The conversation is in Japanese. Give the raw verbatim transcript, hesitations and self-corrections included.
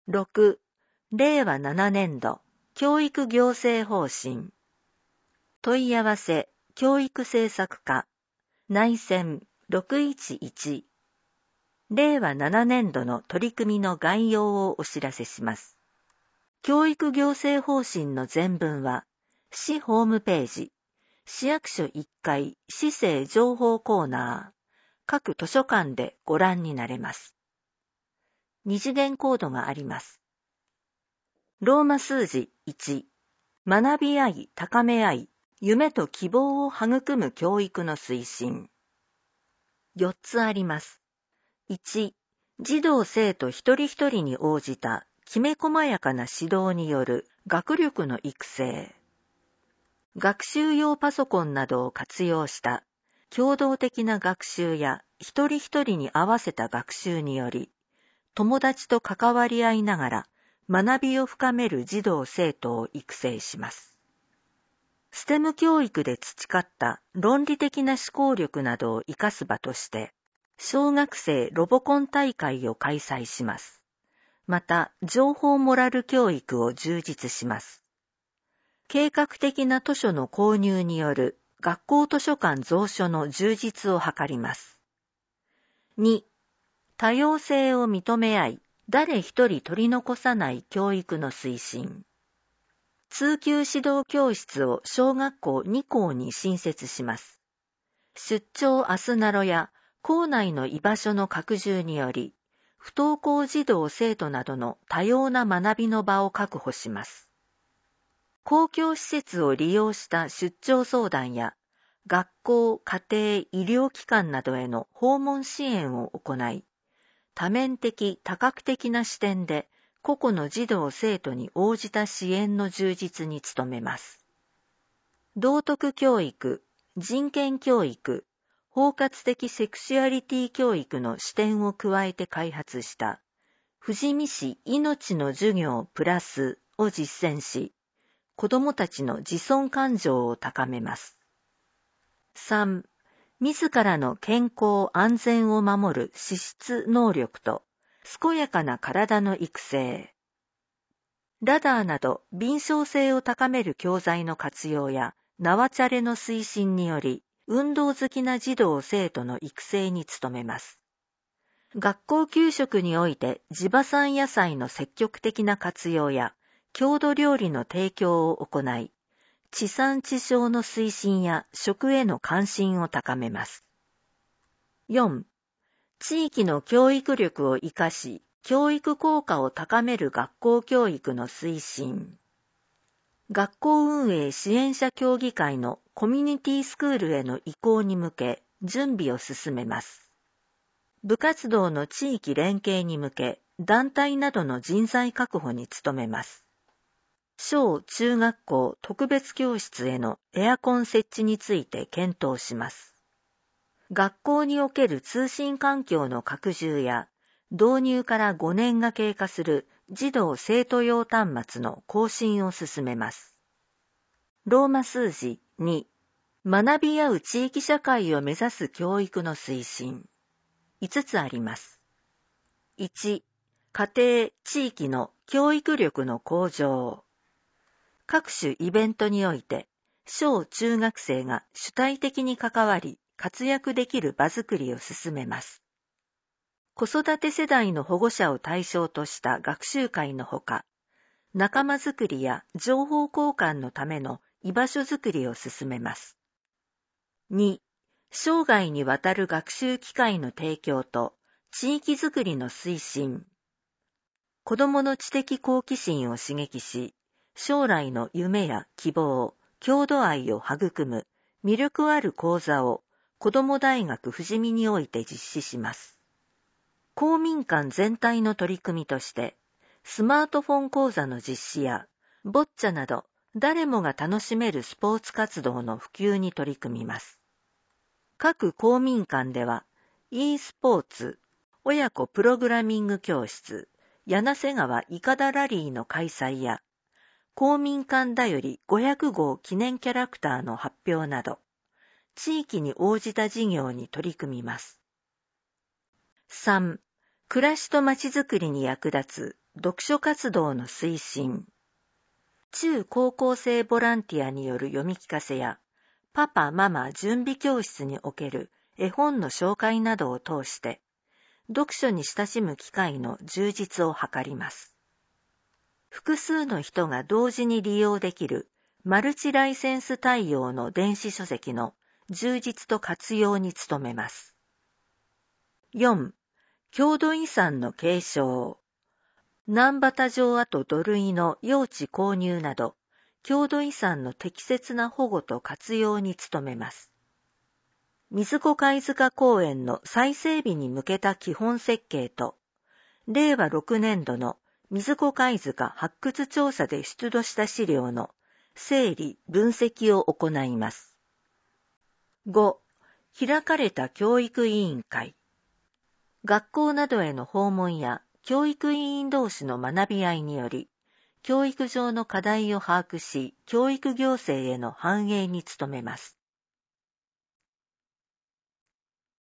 ろく、れいわななねんど教育行政方針。問い合わせ教育政策課内線ろくいちいち。れいわななねんどの取り組みの概要をお知らせします。教育行政方針の全文は、市ホームページ、市役所いっかい市政情報コーナー、各図書館でご覧になれます。二次元コードがあります。ローマ数字いち、学び合い、高め合い、夢と希望を育む教育の推進。よっつあります。いち、児童生徒一人一人に応じたきめ細やかな指導による学力の育成。学習用パソコンなどを活用した共同的な学習や一人一人に合わせた学習により、友達と関わり合いながら学びを深める児童生徒を育成します。ステム教育で培った論理的な思考力などを活かす場として、小学生ロボコン大会を開催します。また、情報モラル教育を充実します。計画的な図書の購入による学校図書館蔵書の充実を図ります。に、多様性を認め合い、誰一人取り残さない教育の推進。通級指導教室を小学校にこうに新設します。出張アスナロや校内の居場所の拡充により、不登校児童生徒などの多様な学びの場を確保します。公共施設を利用した出張相談や、学校、家庭、医療機関などへの訪問支援を行い、多面的、多角的な視点で、個々の児童生徒に応じた支援の充実に努めます。道徳教育、人権教育、包括的セクシュアリティ教育の視点を加えて開発した富士見市命の授業プラスを実践し、子どもたちの自尊感情を高めます。さん、自らの健康安全を守る資質能力と健やかな体の育成。ラダーなど敏捷性を高める教材の活用や縄チャレの推進により、運動好きな児童生徒の育成に努めます。学校給食において地場産野菜の積極的な活用や郷土料理の提供を行い、地産地消の推進や食への関心を高めます。よん、地域の教育力を生かし、教育効果を高める学校教育の推進。学校運営支援者協議会のコミュニティスクールへの移行に向け準備を進めます。部活動の地域連携に向け団体などの人材確保に努めます。小中学校特別教室へのエアコン設置について検討します。学校における通信環境の拡充や導入からごねんが経過する児童生徒用端末の更新を進めます。ローマ数字に、学び合う地域社会を目指す教育の推進。いつつあります。いち、家庭・地域の教育力の向上。各種イベントにおいて、小中学生が主体的に関わり、活躍できる場づくりを進めます。子育て世代の保護者を対象とした学習会のほか、仲間づくりや情報交換のための居場所づくりを進めます。に、生涯にわたる学習機会の提供と地域づくりの推進。子どもの知的好奇心を刺激し、将来の夢や希望、郷土愛を育む魅力ある講座を子ども大学富士見において実施します。公民館全体の取り組みとして、スマートフォン講座の実施や、ボッチャなど誰もが楽しめるスポーツ活動の普及に取り組みます。各公民館では、e スポーツ、親子プログラミング教室、柳瀬川いかだラリーの開催や、公民館だよりごひゃくごう記念キャラクターの発表など、地域に応じた事業に取り組みます。さん、暮らしとまちづくりに役立つ読書活動の推進。中高校生ボランティアによる読み聞かせや、パパママ準備教室における絵本の紹介などを通して、読書に親しむ機会の充実を図ります。複数の人が同時に利用できるマルチライセンス対応の電子書籍の充実と活用に努めます。よん. 郷土遺産の継承。南畑城跡土塁の用地購入など、郷土遺産の適切な保護と活用に努めます。水子貝塚公園の再整備に向けた基本設計と、れいわろくねんどの水子貝塚発掘調査で出土した資料の整理・分析を行います。ご. 開かれた教育委員会。学校などへの訪問や教育委員同士の学び合いにより、教育上の課題を把握し、教育行政への反映に努めます。